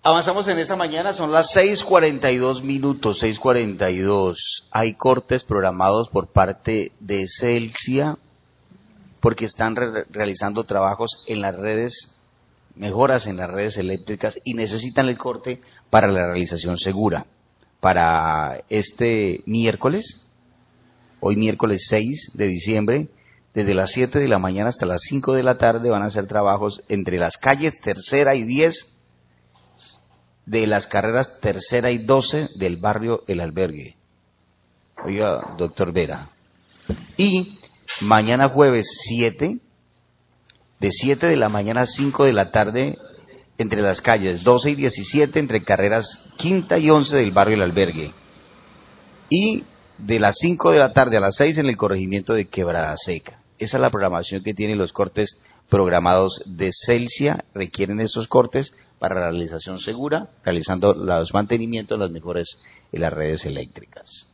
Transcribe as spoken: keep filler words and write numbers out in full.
Avanzamos en esta mañana, son las seis cuarenta y dos minutos, seis cuarenta y dos. Hay cortes programados por parte de Celsia porque están re realizando trabajos en las redes, mejoras en las redes eléctricas y necesitan el corte para la realización segura. Para este miércoles, hoy miércoles seis de diciembre, desde las siete de la mañana hasta las cinco de la tarde van a hacer trabajos entre las calles Tercera y diez de las carreras Tercera y doce del barrio El Albergue. Oiga, doctor Vera. Y mañana jueves siete, de siete de la mañana a cinco de la tarde, entre las calles doce y diecisiete, entre carreras Quinta y once del barrio El Albergue. Y de las cinco de la tarde a las seis en el corregimiento de Quebrada Seca. Esa es la programación que tienen los cortes programados de Celsia. Requieren esos cortes para la realización segura, realizando los mantenimientos, las mejores en las redes eléctricas.